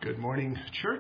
Good morning, church.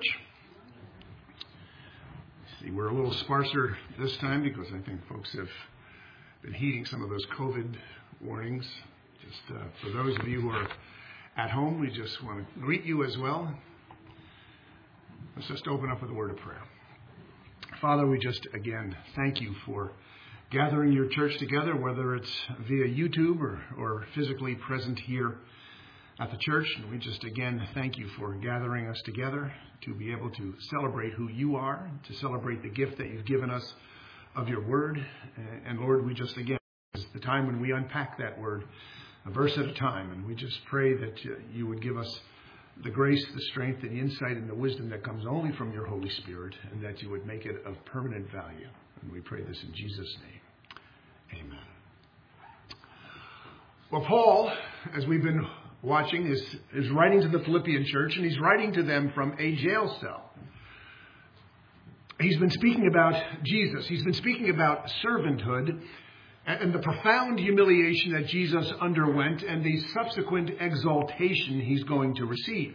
See, we're a little sparser this time because I think folks have been heeding some of those COVID warnings. Just for those of you who are at home, we just want to greet you as well. Let's just open up with a word of prayer. Father, we just again thank you for gathering your church together, whether it's via YouTube or physically present here at the church. And we just again thank you for gathering us together to be able to celebrate who you are, to celebrate the gift that you've given us of your word. And Lord, we just again, it's the time when we unpack that word a verse at a time. And we just pray that you would give us the grace, the strength, and the insight and the wisdom that comes only from your Holy Spirit, and that you would make it of permanent value. And we pray this in Jesus' name. Amen. Well, Paul, as we've been watching, is writing to the Philippian church, and he's writing to them from a jail cell. He's been speaking about Jesus. He's been speaking about servanthood and the profound humiliation that Jesus underwent and the subsequent exaltation he's going to receive.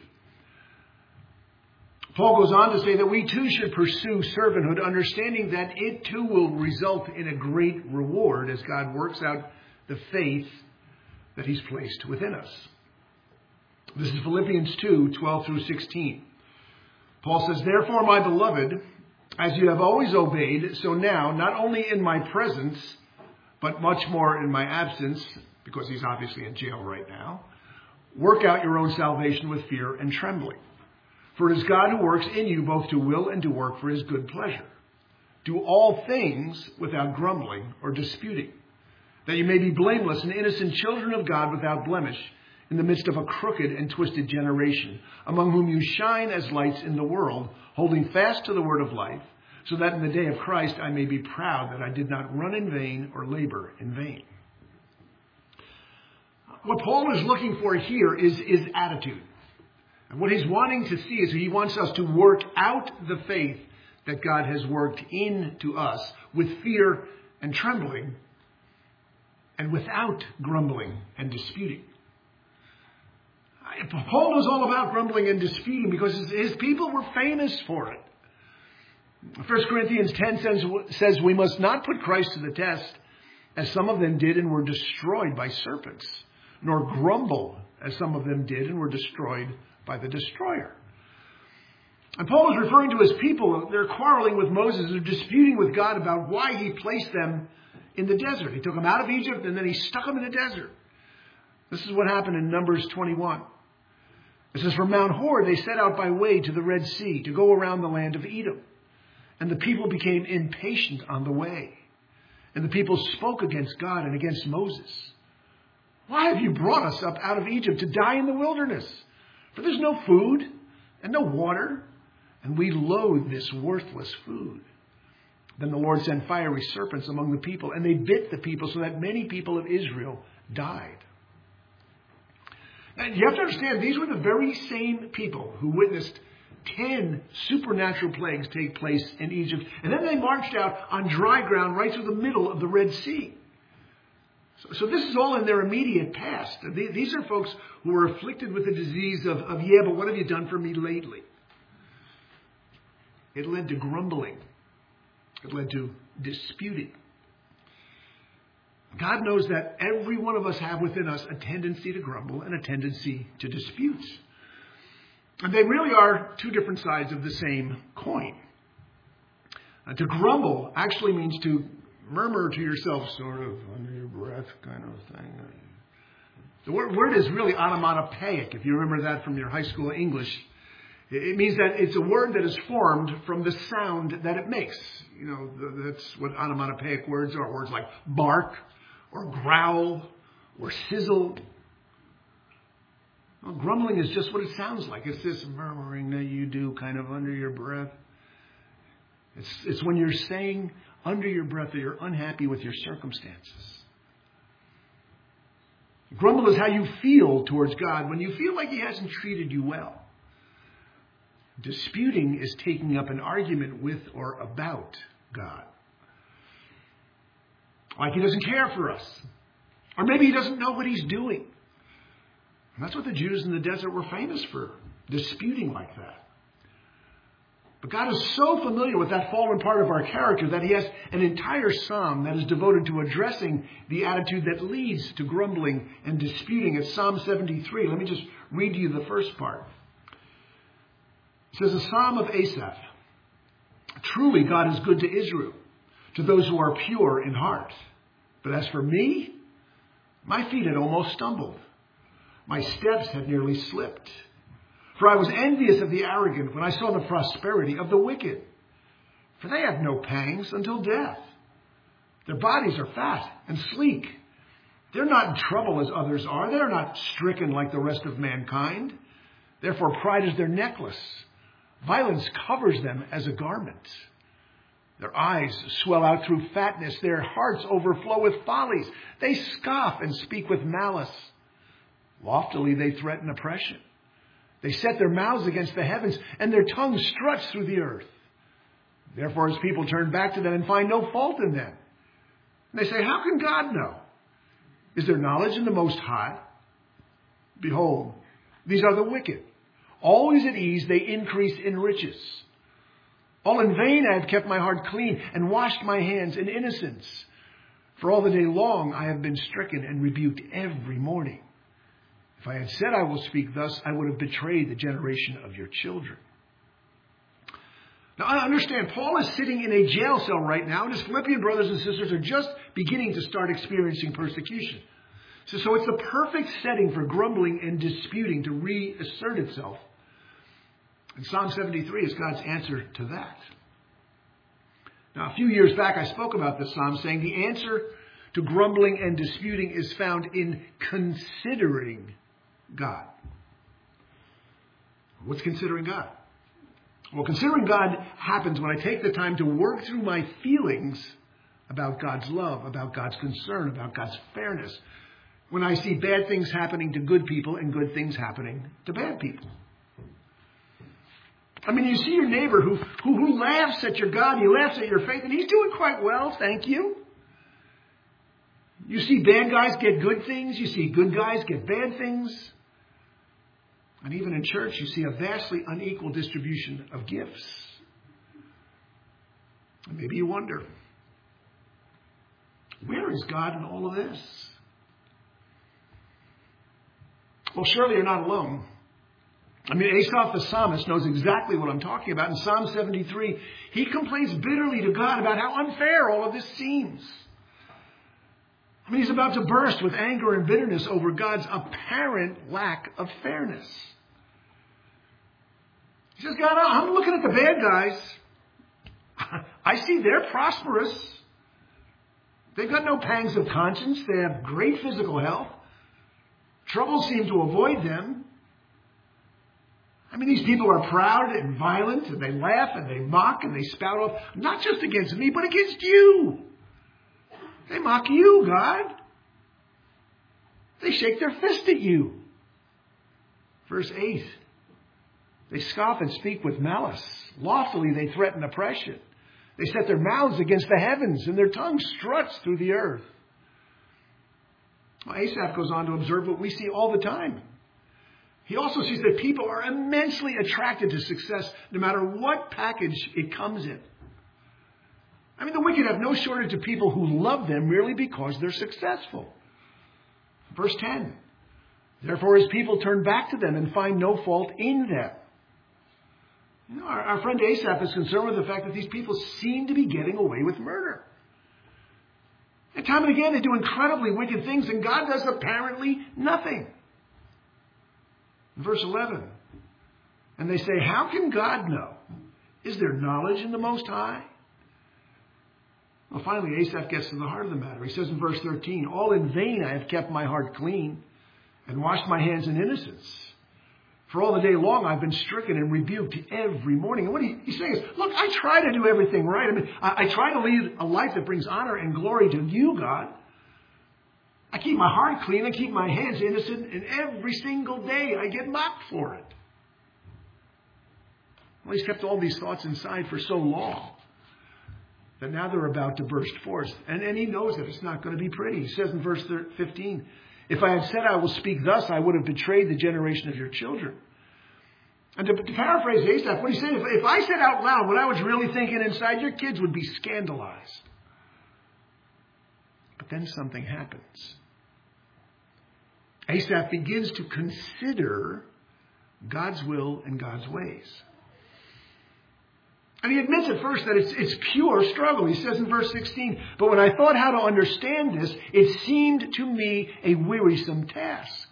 Paul goes on to say that we too should pursue servanthood, understanding that it too will result in a great reward as God works out the faith that he's placed within us. This is Philippians 2, 12 through 16. Paul says, "Therefore, my beloved, as you have always obeyed, so now, not only in my presence, but much more in my absence," because he's obviously in jail right now, "work out your own salvation with fear and trembling. For it is God who works in you both to will and to work for his good pleasure. Do all things without grumbling or disputing, that you may be blameless and innocent children of God without blemish, in the midst of a crooked and twisted generation, among whom you shine as lights in the world, holding fast to the word of life, so that in the day of Christ I may be proud that I did not run in vain or labor in vain." What Paul is looking for here is attitude. And what he's wanting to see is he wants us to work out the faith that God has worked into us with fear and trembling and without grumbling and disputing. Paul knows all about grumbling and disputing because his people were famous for it. 1 Corinthians 10 says we must not put Christ to the test, as some of them did and were destroyed by serpents, nor grumble, as some of them did and were destroyed by the destroyer. And Paul is referring to his people. They're quarreling with Moses. They're disputing with God about why he placed them in the desert. He took them out of Egypt and then he stuck them in the desert. This is what happened in Numbers 21. It says, "From Mount Hor they set out by way to the Red Sea to go around the land of Edom. And the people became impatient on the way. And the people spoke against God and against Moses. 'Why have you brought us up out of Egypt to die in the wilderness? For there's no food and no water, and we loathe this worthless food.' Then the Lord sent fiery serpents among the people, and they bit the people so that many people of Israel died." And you have to understand, these were the very same people who witnessed 10 supernatural plagues take place in Egypt. And then they marched out on dry ground right through the middle of the Red Sea. So this is all in their immediate past. These are folks who were afflicted with the disease of "Yeah, but what have you done for me lately?" It led to grumbling. It led to disputing. God knows that every one of us have within us a tendency to grumble and a tendency to dispute. And they really are two different sides of the same coin. To grumble actually means to murmur to yourself, sort of under your breath kind of thing. The word is really onomatopoeic, if you remember that from your high school English. It means that it's a word that is formed from the sound that it makes. You know, that's what onomatopoeic words are. Words like bark or growl or sizzle. Well, grumbling is just what it sounds like. It's this murmuring that you do kind of under your breath. It's when you're saying under your breath that you're unhappy with your circumstances. Grumble is how you feel towards God when you feel like he hasn't treated you well. Disputing is taking up an argument with or about God. Like he doesn't care for us. Or maybe he doesn't know what he's doing. And that's what the Jews in the desert were famous for disputing like that. But God is so familiar with that fallen part of our character that he has an entire psalm that is devoted to addressing the attitude that leads to grumbling and disputing. It's Psalm 73. Let me just read to you the first part. It says, a psalm of Asaph. Truly God is good to Israel, to those who are pure in heart. But as for me, my feet had almost stumbled. My steps had nearly slipped. For I was envious of the arrogant when I saw the prosperity of the wicked. For they have no pangs until death. Their bodies are fat and sleek. They're not in trouble as others are. They're not stricken like the rest of mankind. Therefore pride is their necklace. Violence covers them as a garment. Their eyes swell out through fatness. Their hearts overflow with follies. They scoff and speak with malice. Loftily they threaten oppression. They set their mouths against the heavens, and their tongue struts through the earth. Therefore his people turn back to them and find no fault in them. And they say, how can God know? Is there knowledge in the Most High? Behold, these are the wicked. Always at ease, they increase in riches. All in vain I have kept my heart clean and washed my hands in innocence. For all the day long I have been stricken and rebuked every morning. If I had said I will speak thus, I would have betrayed the generation of your children. Now, I understand Paul is sitting in a jail cell right now, and his Philippian brothers and sisters are just beginning to start experiencing persecution. So it's the perfect setting for grumbling and disputing to reassert itself. And Psalm 73 is God's answer to that. Now, a few years back, I spoke about this psalm, saying the answer to grumbling and disputing is found in considering God. What's considering God? Well, considering God happens when I take the time to work through my feelings about God's love, about God's concern, about God's fairness. When I see bad things happening to good people and good things happening to bad people. I mean, you see your neighbor who laughs at your God, he laughs at your faith, and he's doing quite well, thank you. You see bad guys get good things, you see good guys get bad things. And even in church, you see a vastly unequal distribution of gifts. And maybe you wonder, where is God in all of this? Well, surely you're not alone. I mean, Asaph the psalmist knows exactly what I'm talking about. In Psalm 73, he complains bitterly to God about how unfair all of this seems. I mean, he's about to burst with anger and bitterness over God's apparent lack of fairness. He says, God, I'm looking at the bad guys. I see they're prosperous. They've got no pangs of conscience. They have great physical health. Troubles seem to avoid them. I mean, these people are proud and violent, and they laugh and they mock and they spout off, not just against me, but against you. They mock you, God. They shake their fist at you. Verse 8. They scoff and speak with malice. Loftily they threaten oppression. They set their mouths against the heavens, and their tongue struts through the earth. Well, Asaph goes on to observe what we see all the time. He also sees that people are immensely attracted to success, no matter what package it comes in. I mean, the wicked have no shortage of people who love them merely because they're successful. Verse 10. Therefore his people turn back to them and find no fault in them. You know, our friend Asaph is concerned with the fact that these people seem to be getting away with murder. And time and again they do incredibly wicked things, and God does apparently nothing. Verse 11. And they say, how can God know? Is there knowledge in the Most High? Well, finally, Asaph gets to the heart of the matter. He says in verse 13, all in vain I have kept my heart clean and washed my hands in innocence. For all the day long I've been stricken and rebuked every morning. And what he's saying is, look, I try to do everything right. I mean, I try to lead a life that brings honor and glory to you, God. I keep my heart clean. I keep my hands innocent. And every single day I get mocked for it. Well, he's kept all these thoughts inside for so long that now they're about to burst forth. And he knows that it's not going to be pretty. He says in verse 15, if I had said I will speak thus, I would have betrayed the generation of your children. And to paraphrase Asaph, what he's saying, if I said out loud what I was really thinking inside, your kids would be scandalized. But then something happens. Asaph begins to consider God's will and God's ways. And he admits at first that it's pure struggle. He says in verse 16, but when I thought how to understand this, it seemed to me a wearisome task.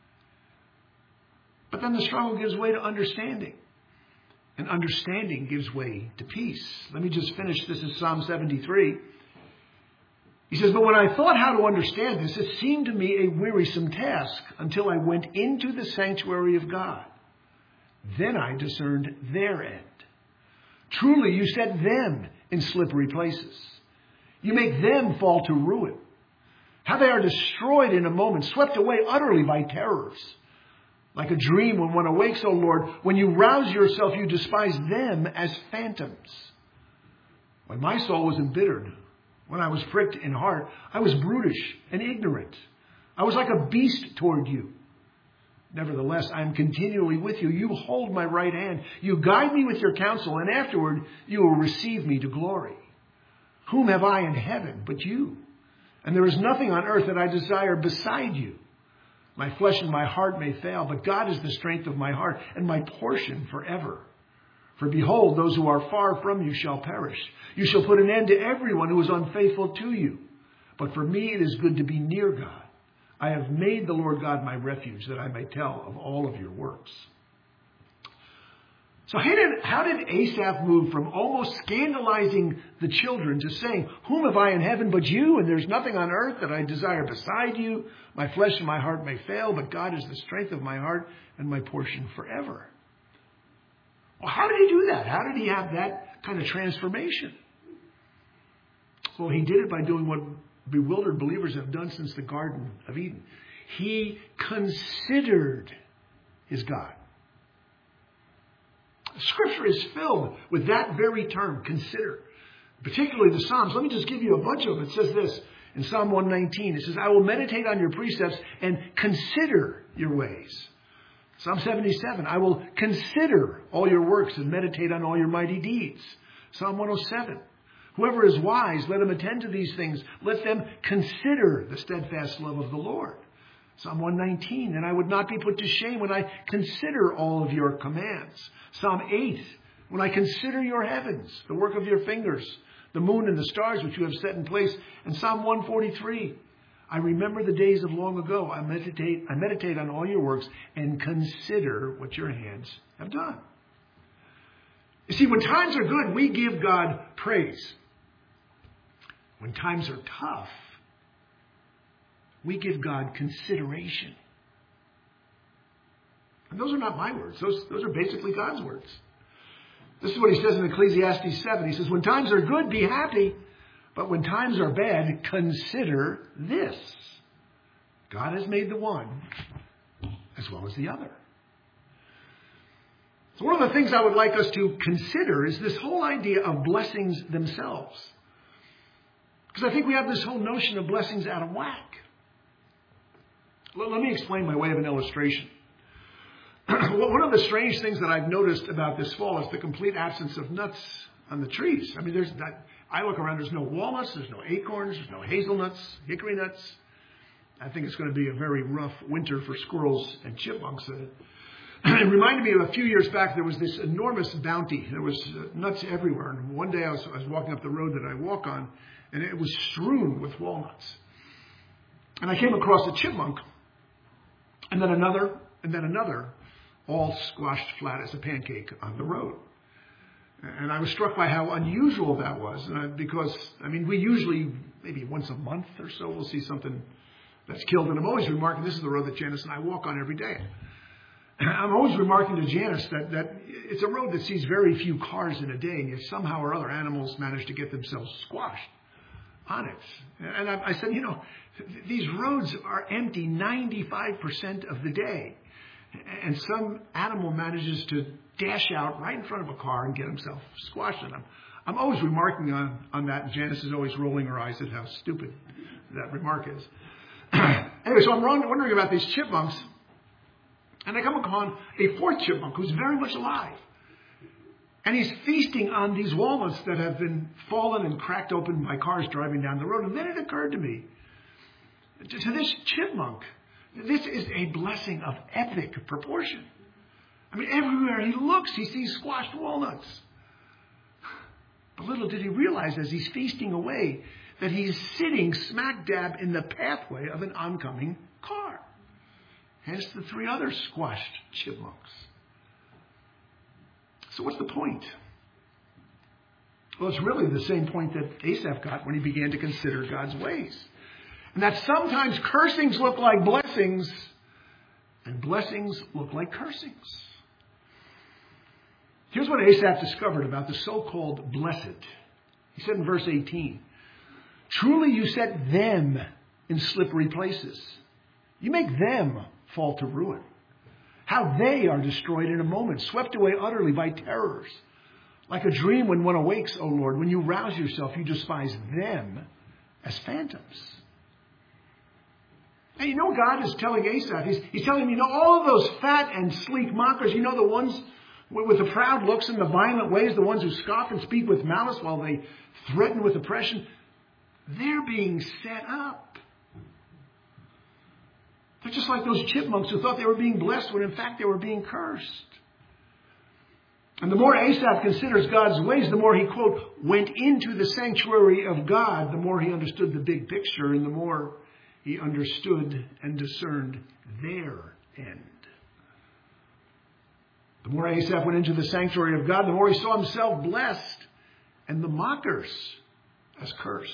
But then the struggle gives way to understanding. And understanding gives way to peace. Let me just finish. This is Psalm 73. He says, but when I thought how to understand this, it seemed to me a wearisome task until I went into the sanctuary of God. Then I discerned their end. Truly, you set them in slippery places. You make them fall to ruin. How they are destroyed in a moment, swept away utterly by terrors. Like a dream when one awakes, O Lord, when you rouse yourself, you despise them as phantoms. When my soul was embittered, when I was pricked in heart, I was brutish and ignorant. I was like a beast toward you. Nevertheless, I am continually with you. You hold my right hand. You guide me with your counsel, and afterward you will receive me to glory. Whom have I in heaven but you? And there is nothing on earth that I desire beside you. My flesh and my heart may fail, but God is the strength of my heart and my portion forever. For behold, those who are far from you shall perish. You shall put an end to everyone who is unfaithful to you. But for me it is good to be near God. I have made the Lord God my refuge, that I may tell of all of your works. So how did Asaph move from almost scandalizing the children to saying, whom have I in heaven but you? And there's nothing on earth that I desire beside you. My flesh and my heart may fail, but God is the strength of my heart and my portion forever. Well, how did he do that? How did he have that kind of transformation? Well, he did it by doing what bewildered believers have done since the Garden of Eden. He considered his God. Scripture is filled with that very term, consider. Particularly the Psalms. Let me just give you a bunch of them. It says this in Psalm 119. It says, I will meditate on your precepts and consider your ways. Psalm 77, I will consider all your works and meditate on all your mighty deeds. Psalm 107, whoever is wise, let him attend to these things. Let them consider the steadfast love of the Lord. Psalm 119, and I would not be put to shame when I consider all of your commands. Psalm 8, when I consider your heavens, the work of your fingers, the moon and the stars which you have set in place. And Psalm 143, I remember the days of long ago. I meditate on all your works and consider what your hands have done. You see, when times are good, we give God praise. When times are tough, we give God consideration. And those are not my words. Those are basically God's words. This is what he says in Ecclesiastes 7. He says, when times are good, be happy. But when times are bad, consider this. God has made the one as well as the other. So one of the things I would like us to consider is this whole idea of blessings themselves. Because I think we have this whole notion of blessings out of whack. Let me explain by way of an illustration. One of the strange things that I've noticed about this fall is the complete absence of nuts on the trees. I mean, I look around, there's no walnuts, there's no acorns, there's no hazelnuts, hickory nuts. I think it's going to be a very rough winter for squirrels and chipmunks. It reminded me of a few years back, there was this enormous bounty. There was nuts everywhere. And one day I was walking up the road that I walk on, and it was strewn with walnuts. And I came across a chipmunk, and then another, all squashed flat as a pancake on the road. And I was struck by how unusual that was, because, we usually, maybe once a month or so, we'll see something that's killed. And I'm always remarking, this is the road that Janice and I walk on every day. I'm always remarking to Janice that it's a road that sees very few cars in a day, and yet somehow or other animals manage to get themselves squashed on it. And I said, these roads are empty 95% of the day. And some animal manages to dash out right in front of a car and get himself squashed in them. I'm always remarking on that, and Janice is always rolling her eyes at how stupid that remark is. Anyway, so I'm wondering about these chipmunks. And I come upon a fourth chipmunk who's very much alive. And he's feasting on these walnuts that have been fallen and cracked open by cars driving down the road. And then it occurred to me, to this chipmunk, this is a blessing of epic proportion. I mean, everywhere he looks, he sees squashed walnuts. But little did he realize as he's feasting away that he's sitting smack dab in the pathway of an oncoming car. Hence the three other squashed chipmunks. So what's the point? Well, it's really the same point that Asaph got when he began to consider God's ways. And that sometimes cursings look like blessings, and blessings look like cursings. Here's what Asaph discovered about the so-called blessed. He said in verse 18, "Truly you set them in slippery places. You make them fall to ruin. How they are destroyed in a moment, swept away utterly by terrors. Like a dream when one awakes, O Lord, when you rouse yourself, you despise them as phantoms." And you know what God is telling Asaph? He's telling him, all of those fat and sleek mockers, the ones with the proud looks and the violent ways, the ones who scoff and speak with malice while they threaten with oppression, they're being set up. They're just like those chipmunks who thought they were being blessed when in fact they were being cursed. And the more Asaph considers God's ways, the more he, quote, went into the sanctuary of God, the more he understood the big picture and the more he understood and discerned their end. The more Asaph went into the sanctuary of God, the more he saw himself blessed and the mockers as cursed.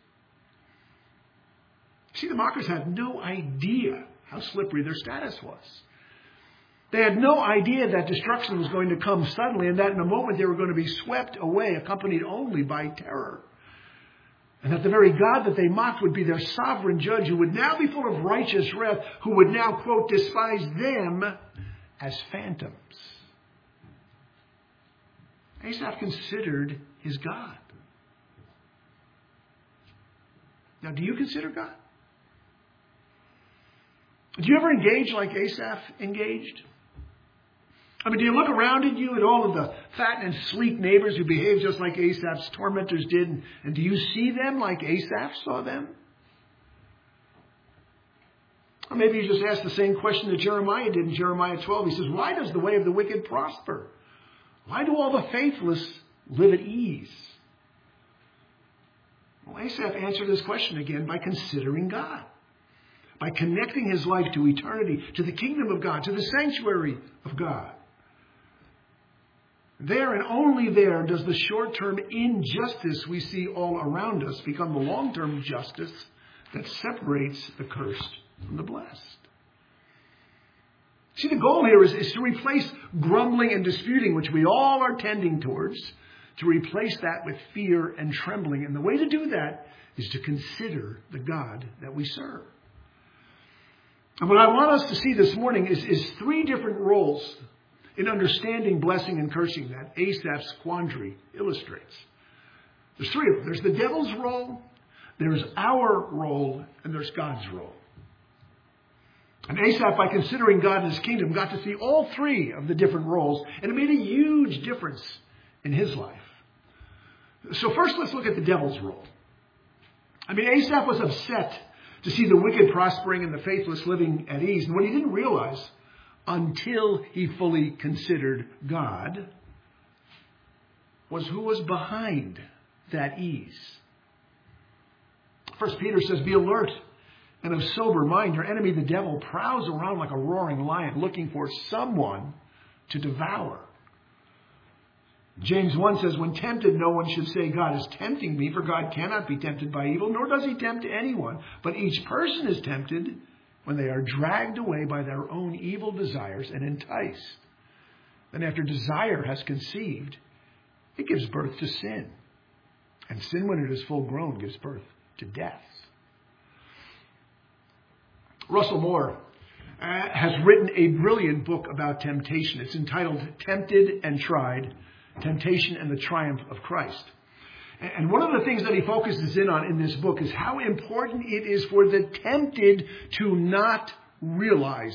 See, the mockers had no idea how slippery their status was. They had no idea that destruction was going to come suddenly and that in a moment they were going to be swept away, accompanied only by terror. And that the very God that they mocked would be their sovereign judge who would now be full of righteous wrath, who would now, quote, despise them as phantoms. Asaph considered his God. Now, do you consider God? Do you ever engage like Asaph engaged? I mean, do you look around at you at all of the fat and sleek neighbors who behave just like Asaph's tormentors did? And do you see them like Asaph saw them? Or maybe you just ask the same question that Jeremiah did in Jeremiah 12. He says, why does the way of the wicked prosper? Why do all the faithless live at ease? Well, Asaph answered this question again by considering God. By connecting his life to eternity, to the kingdom of God, to the sanctuary of God. There and only there does the short-term injustice we see all around us become the long-term justice that separates the cursed from the blessed. See, the goal here is to replace grumbling and disputing, which we all are tending towards, to replace that with fear and trembling. And the way to do that is to consider the God that we serve. And what I want us to see this morning is three different roles in understanding blessing and cursing that Asaph's quandary illustrates. There's three of them. There's the devil's role, there's our role, and there's God's role. And Asaph, by considering God and his kingdom, got to see all three of the different roles, and it made a huge difference in his life. So first, let's look at the devil's role. I mean, Asaph was upset to see the wicked prospering and the faithless living at ease. And what he didn't realize until he fully considered God was who was behind that ease. 1 Peter says, be alert and of sober mind. Your enemy, the devil, prowls around like a roaring lion looking for someone to devour. James 1 says, when tempted, no one should say, God is tempting me, for God cannot be tempted by evil, nor does he tempt anyone. But each person is tempted when they are dragged away by their own evil desires and enticed. Then after desire has conceived, it gives birth to sin. And sin, when it is full grown, gives birth to death. Russell Moore has written a brilliant book about temptation. It's entitled Tempted and Tried, Temptation and the Triumph of Christ. And one of the things that he focuses in on in this book is how important it is for the tempted to not realize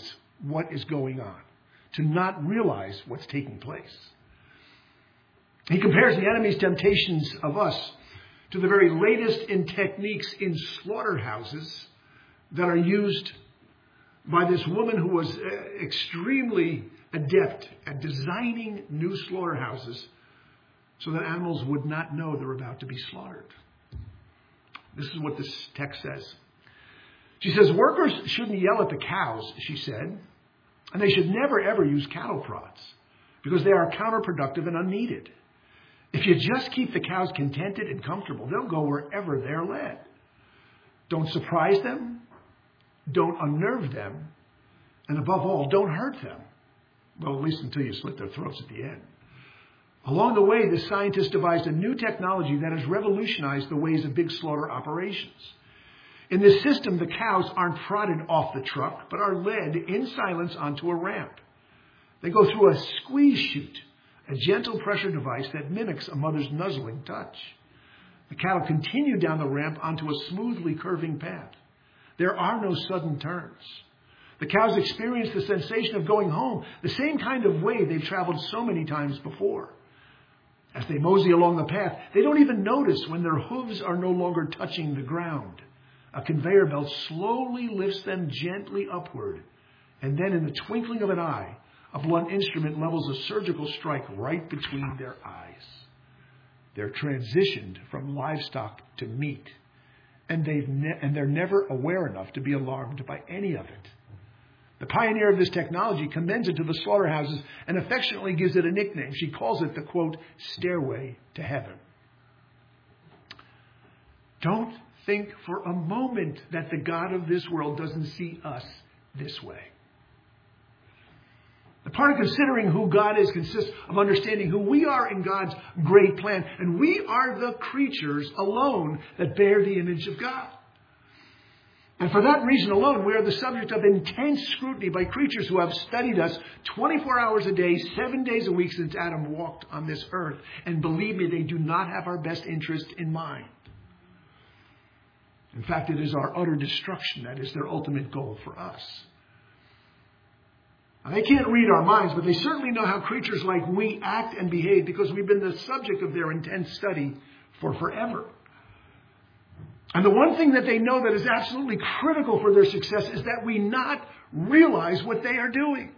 what is going on, to not realize what's taking place. He compares the enemy's temptations of us to the very latest in techniques in slaughterhouses that are used by this woman who was extremely adept at designing new slaughterhouses so that animals would not know they're about to be slaughtered. This is what this text says. She says, workers shouldn't yell at the cows, she said, and they should never, ever use cattle prods because they are counterproductive and unneeded. If you just keep the cows contented and comfortable, they'll go wherever they're led. Don't surprise them. Don't unnerve them. And above all, don't hurt them. Well, at least until you slit their throats at the end. Along the way, the scientists devised a new technology that has revolutionized the ways of big slaughter operations. In this system, the cows aren't prodded off the truck, but are led in silence onto a ramp. They go through a squeeze chute, a gentle pressure device that mimics a mother's nuzzling touch. The cattle continue down the ramp onto a smoothly curving path. There are no sudden turns. The cows experience the sensation of going home, the same kind of way they've traveled so many times before. As they mosey along the path, they don't even notice when their hooves are no longer touching the ground. A conveyor belt slowly lifts them gently upward, and then in the twinkling of an eye, a blunt instrument levels a surgical strike right between their eyes. They're transitioned from livestock to meat, and they're never aware enough to be alarmed by any of it. The pioneer of this technology commends it to the slaughterhouses and affectionately gives it a nickname. She calls it the, quote, stairway to heaven. Don't think for a moment that the God of this world doesn't see us this way. The part of considering who God is consists of understanding who we are in God's great plan. And we are the creatures alone that bear the image of God. And for that reason alone, we are the subject of intense scrutiny by creatures who have studied us 24 hours a day, 7 days a week since Adam walked on this earth. And believe me, they do not have our best interest in mind. In fact, it is our utter destruction that is their ultimate goal for us. Now, they can't read our minds, but they certainly know how creatures like we act and behave because we've been the subject of their intense study for forever. And the one thing that they know that is absolutely critical for their success is that we not realize what they are doing.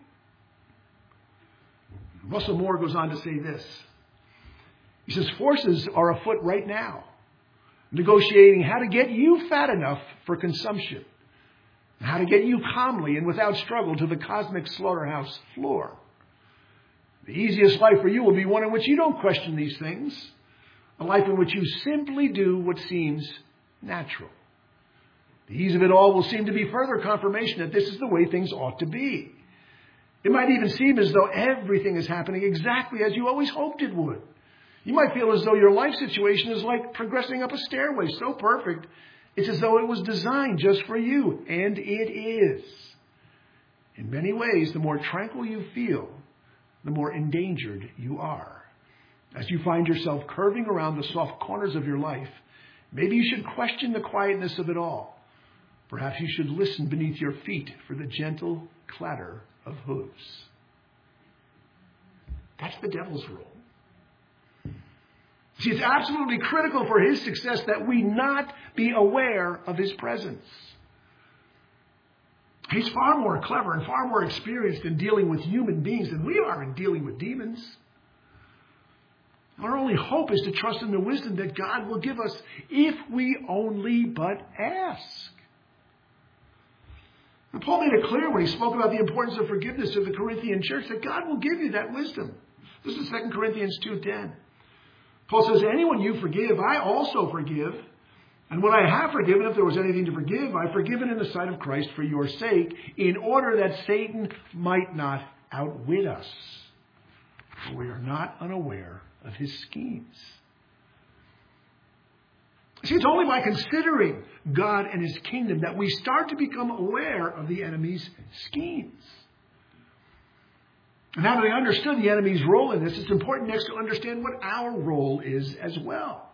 Russell Moore goes on to say this. He says, forces are afoot right now, negotiating how to get you fat enough for consumption, and how to get you calmly and without struggle to the cosmic slaughterhouse floor. The easiest life for you will be one in which you don't question these things, a life in which you simply do what seems natural. The ease of it all will seem to be further confirmation that this is the way things ought to be. It might even seem as though everything is happening exactly as you always hoped it would. You might feel as though your life situation is like progressing up a stairway, so perfect, it's as though it was designed just for you, and it is. In many ways, the more tranquil you feel, the more endangered you are. As you find yourself curving around the soft corners of your life, maybe you should question the quietness of it all. Perhaps you should listen beneath your feet for the gentle clatter of hooves. That's the devil's role. See, it's absolutely critical for his success that we not be aware of his presence. He's far more clever and far more experienced in dealing with human beings than we are in dealing with demons. Our only hope is to trust in the wisdom that God will give us if we only but ask. And Paul made it clear when he spoke about the importance of forgiveness to the Corinthian church that God will give you that wisdom. This is 2 Corinthians 2:10. Paul says, anyone you forgive, I also forgive. And what I have forgiven, if there was anything to forgive, I've forgiven in the sight of Christ for your sake, in order that Satan might not outwit us. For we are not unaware of his schemes. See, it's only by considering God and his kingdom that we start to become aware of the enemy's schemes. And having understood the enemy's role in this, it's important next to understand what our role is as well.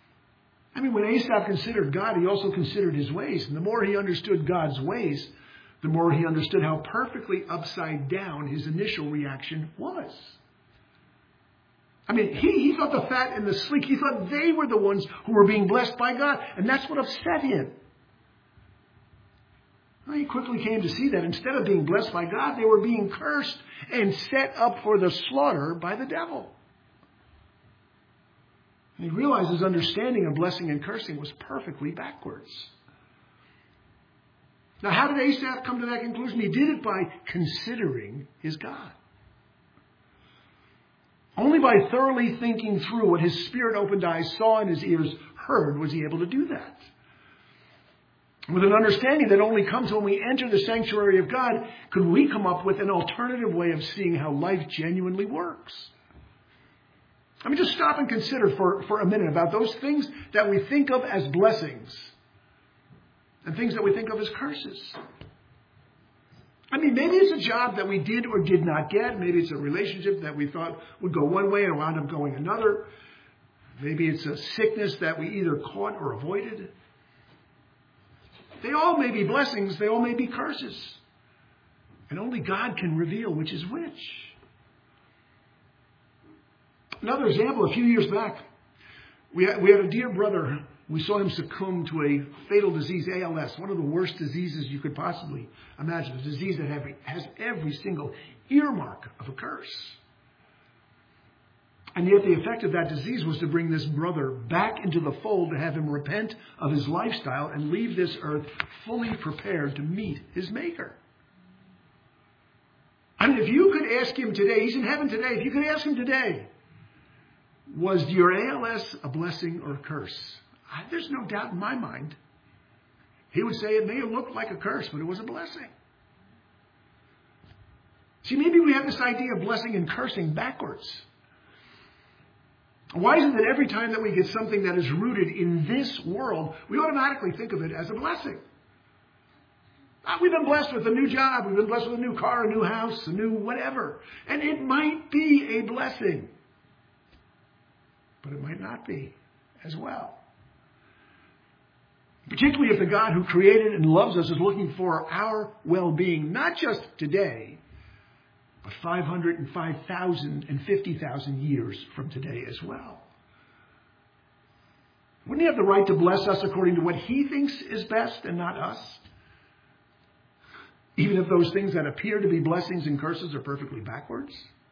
I mean, when Asaph considered God, he also considered his ways. And the more he understood God's ways, the more he understood how perfectly upside down his initial reaction was. I mean, he thought the fat and the sleek, he thought they were the ones who were being blessed by God. And that's what upset him. Well, he quickly came to see that instead of being blessed by God, they were being cursed and set up for the slaughter by the devil. And he realized his understanding of blessing and cursing was perfectly backwards. Now, how did Asaph come to that conclusion? He did it by considering his God. Only by thoroughly thinking through what his spirit-opened eyes saw and his ears heard was he able to do that. With an understanding that only comes when we enter the sanctuary of God, could we come up with an alternative way of seeing how life genuinely works. I mean, just stop and consider for a minute about those things that we think of as blessings and things that we think of as curses. I mean, maybe it's a job that we did or did not get. Maybe it's a relationship that we thought would go one way and wound up going another. Maybe it's a sickness that we either caught or avoided. They all may be blessings. They all may be curses. And only God can reveal which is which. Another example, a few years back, we had a dear brother. We saw him succumb to a fatal disease, ALS, one of the worst diseases you could possibly imagine. A disease that has every single earmark of a curse. And yet the effect of that disease was to bring this brother back into the fold, to have him repent of his lifestyle and leave this earth fully prepared to meet his Maker. I mean, if you could ask him today, he's in heaven today, if you could ask him today, was your ALS a blessing or a curse? There's no doubt in my mind. He would say it may have looked like a curse, but it was a blessing. See, maybe we have this idea of blessing and cursing backwards. Why is it that every time that we get something that is rooted in this world, we automatically think of it as a blessing? We've been blessed with a new job. We've been blessed with a new car, a new house, a new whatever. And it might be a blessing. But it might not be as well. Particularly if the God who created and loves us is looking for our well-being, not just today, but 505,000 and 50,000 years from today as well. Wouldn't he have the right to bless us according to what he thinks is best and not us? Even if those things that appear to be blessings and curses are perfectly backwards?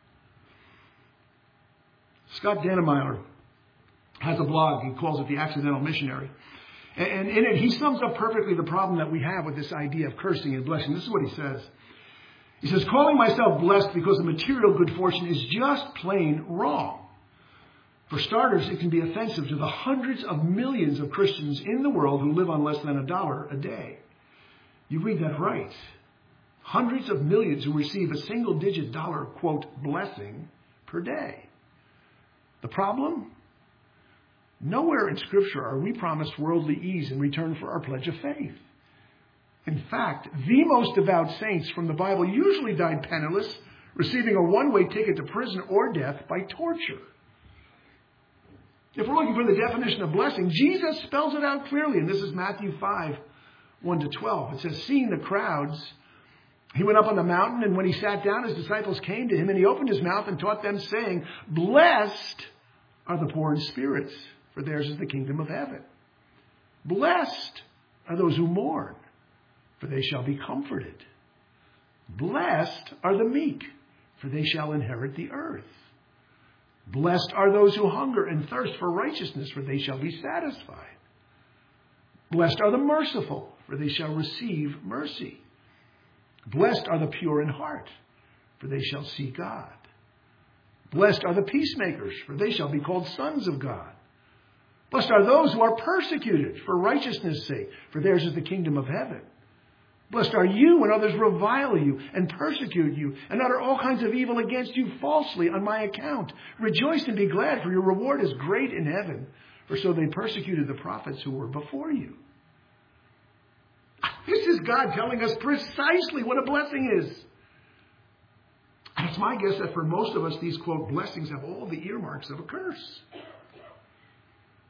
Scott Danemeyer has a blog. He calls it The Accidental Missionary. And in it, he sums up perfectly the problem that we have with this idea of cursing and blessing. This is what he says. He says, calling myself blessed because of material good fortune is just plain wrong. For starters, it can be offensive to the hundreds of millions of Christians in the world who live on less than $1 a day. You read that right. Hundreds of millions who receive a single-digit dollar, quote, blessing per day. The problem? Nowhere in Scripture are we promised worldly ease in return for our pledge of faith. In fact, the most devout saints from the Bible usually died penniless, receiving a one-way ticket to prison or death by torture. If we're looking for the definition of blessing, Jesus spells it out clearly, and this is Matthew 5, 1-12. It says, seeing the crowds, he went up on the mountain, and when he sat down, his disciples came to him, and he opened his mouth and taught them, saying, blessed are the poor in spirit, for theirs is the kingdom of heaven. Blessed are those who mourn, for they shall be comforted. Blessed are the meek, for they shall inherit the earth. Blessed are those who hunger and thirst for righteousness, for they shall be satisfied. Blessed are the merciful, for they shall receive mercy. Blessed are the pure in heart, for they shall see God. Blessed are the peacemakers, for they shall be called sons of God. Blessed are those who are persecuted for righteousness' sake, for theirs is the kingdom of heaven. Blessed are you when others revile you and persecute you and utter all kinds of evil against you falsely on my account. Rejoice and be glad, for your reward is great in heaven, for so they persecuted the prophets who were before you. This is God telling us precisely what a blessing is. And it's my guess that for most of us, these, quote, blessings have all the earmarks of a curse.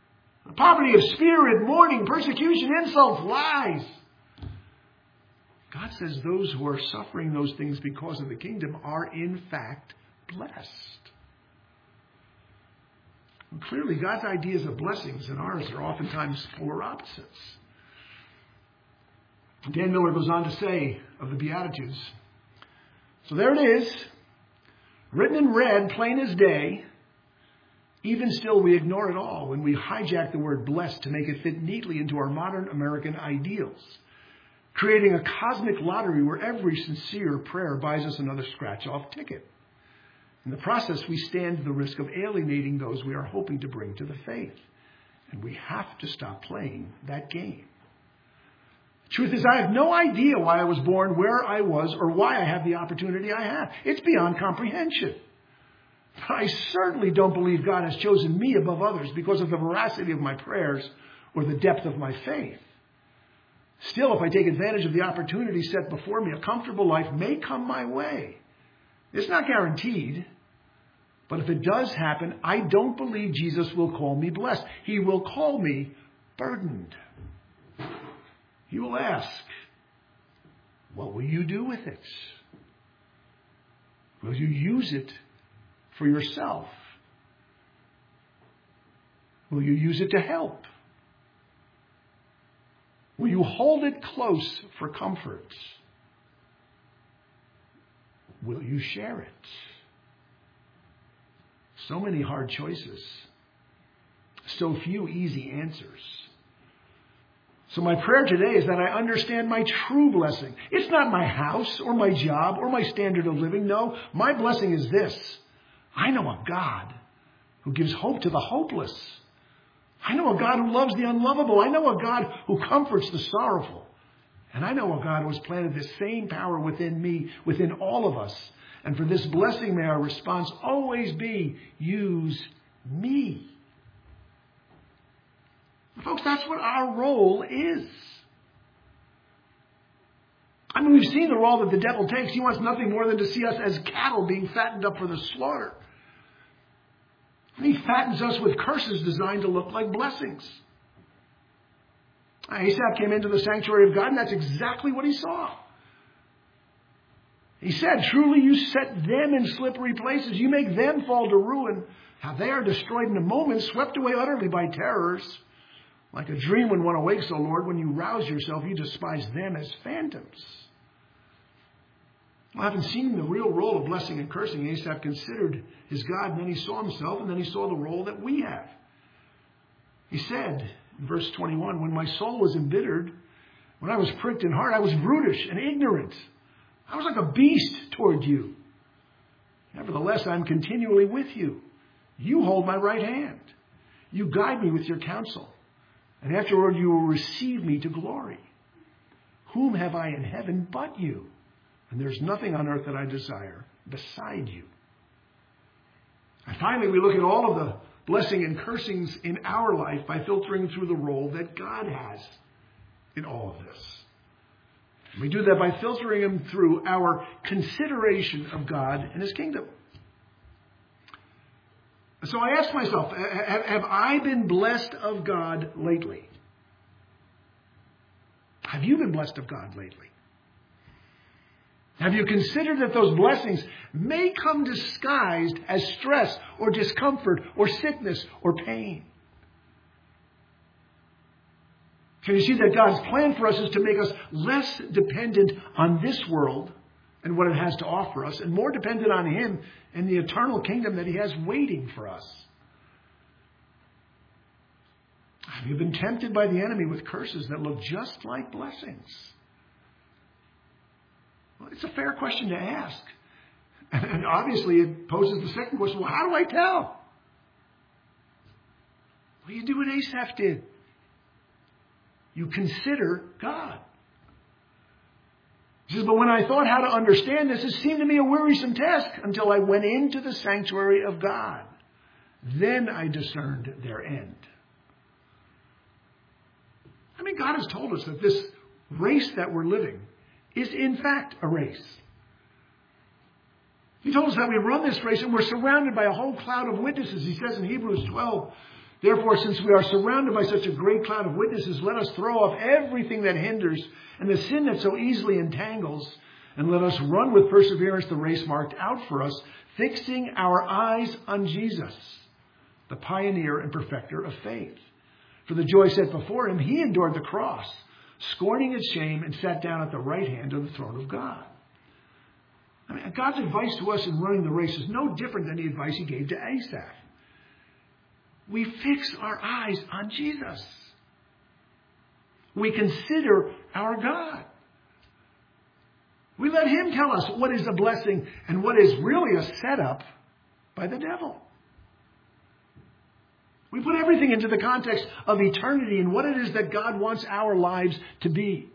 Poverty of spirit, mourning, persecution, insults, lies. God says those who are suffering those things because of the kingdom are in fact blessed. And clearly, God's ideas of blessings and ours are oftentimes polar opposites. Dan Miller goes on to say of the Beatitudes, so there it is, written in red, plain as day. Even still, we ignore it all when we hijack the word blessed to make it fit neatly into our modern American ideals, creating a cosmic lottery where every sincere prayer buys us another scratch-off ticket. In the process, we stand the risk of alienating those we are hoping to bring to the faith. And we have to stop playing that game. The truth is, I have no idea why I was born where I was or why I have the opportunity I have. It's beyond comprehension. But I certainly don't believe God has chosen me above others because of the veracity of my prayers or the depth of my faith. Still, if I take advantage of the opportunity set before me, a comfortable life may come my way. It's not guaranteed. But if it does happen, I don't believe Jesus will call me blessed. He will call me burdened. He will ask, what will you do with it? Will you use it for yourself? Will you use it to help? Will you hold it close for comfort? Will you share it? So many hard choices. So few easy answers. So my prayer today is that I understand my true blessing. It's not my house or my job or my standard of living. No, my blessing is this. I know a God who gives hope to the hopeless. I know a God who loves the unlovable. I know a God who comforts the sorrowful. And I know a God who has planted the same power within me, within all of us. And for this blessing, may our response always be, use me. Folks, that's what our role is. I mean, we've seen the role that the devil takes. He wants nothing more than to see us as cattle being fattened up for the slaughter. And he fattens us with curses designed to look like blessings. Asaph came into the sanctuary of God, and that's exactly what he saw. He said, truly you set them in slippery places. You make them fall to ruin. How they are destroyed in a moment, swept away utterly by terrors. Like a dream when one awakes, O Lord, when you rouse yourself, you despise them as phantoms. Well, having seen the real role of blessing and cursing, Asaph considered his God, and then he saw himself, and then he saw the role that we have. He said, in verse 21, when my soul was embittered, when I was pricked in heart, I was brutish and ignorant. I was like a beast toward you. Nevertheless, I'm continually with you. You hold my right hand. You guide me with your counsel. And afterward you will receive me to glory. Whom have I in heaven but you? And there's nothing on earth that I desire beside you. And finally, we look at all of the blessing and cursings in our life by filtering through the role that God has in all of this. We do that by filtering them through our consideration of God and His kingdom. So I ask myself, have I been blessed of God lately? Have you been blessed of God lately? Have you considered that those blessings may come disguised as stress or discomfort or sickness or pain? Can you see that God's plan for us is to make us less dependent on this world and what it has to offer us, and more dependent on Him and the eternal kingdom that He has waiting for us? Have you been tempted by the enemy with curses that look just like blessings? Well, it's a fair question to ask. And obviously it poses the second question, well, how do I tell? Well, you do what Asaph did. You consider God. He says, but when I thought how to understand this, it seemed to me a wearisome task until I went into the sanctuary of God. Then I discerned their end. I mean, God has told us that this race that we're living is in fact a race. He told us that we run this race and we're surrounded by a whole cloud of witnesses. He says in Hebrews 12, Therefore, since we are surrounded by such a great cloud of witnesses, let us throw off everything that hinders and the sin that so easily entangles, and let us run with perseverance the race marked out for us, fixing our eyes on Jesus, the pioneer and perfecter of faith. For the joy set before him, he endured the cross, scorning its shame, and sat down at the right hand of the throne of God. I mean, God's advice to us in running the race is no different than the advice he gave to Asaph. We fix our eyes on Jesus. We consider our God. We let him tell us what is a blessing and what is really a setup by the devil. We put everything into the context of eternity and what it is that God wants our lives to be.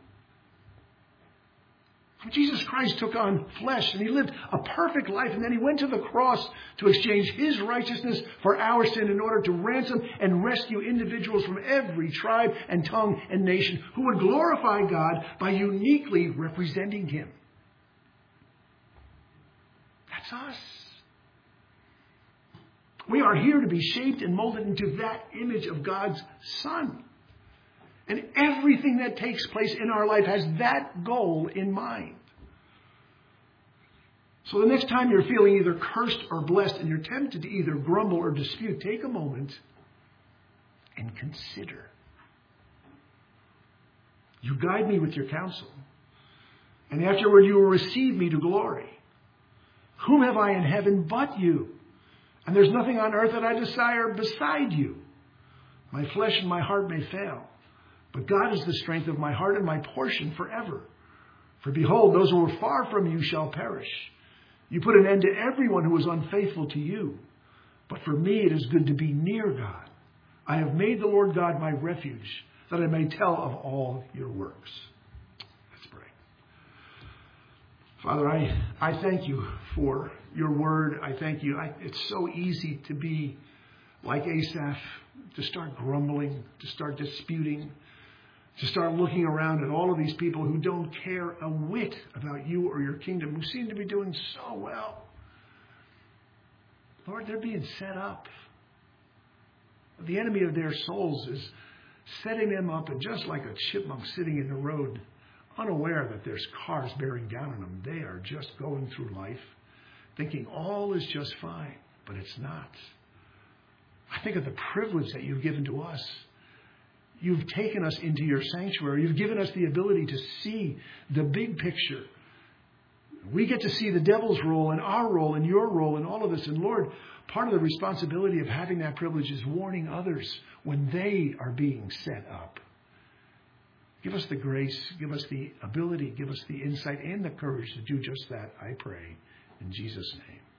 Jesus Christ took on flesh and he lived a perfect life, and then he went to the cross to exchange his righteousness for our sin in order to ransom and rescue individuals from every tribe and tongue and nation who would glorify God by uniquely representing him. That's us. We are here to be shaped and molded into that image of God's Son. And everything that takes place in our life has that goal in mind. So the next time you're feeling either cursed or blessed and you're tempted to either grumble or dispute, take a moment and consider. You guide me with your counsel, and afterward you will receive me to glory. Whom have I in heaven but you? And there's nothing on earth that I desire beside you. My flesh and my heart may fail, but God is the strength of my heart and my portion forever. For behold, those who are far from you shall perish. You put an end to everyone who is unfaithful to you. But for me it is good to be near God. I have made the Lord God my refuge, that I may tell of all your works. Let's pray. Father, I thank you for your word. I thank you. It's so easy to be like Asaph, to start grumbling, to start disputing, to start looking around at all of these people who don't care a whit about you or your kingdom, who seem to be doing so well. Lord, they're being set up. The enemy of their souls is setting them up, and just like a chipmunk sitting in the road, unaware that there's cars bearing down on them, they are just going through life, thinking all is just fine, but it's not. I think of the privilege that you've given to us. You've taken us into your sanctuary. You've given us the ability to see the big picture. We get to see the devil's role and our role and your role in all of this. And Lord, part of the responsibility of having that privilege is warning others when they are being set up. Give us the grace, give us the ability, give us the insight and the courage to do just that, I pray, in Jesus' name.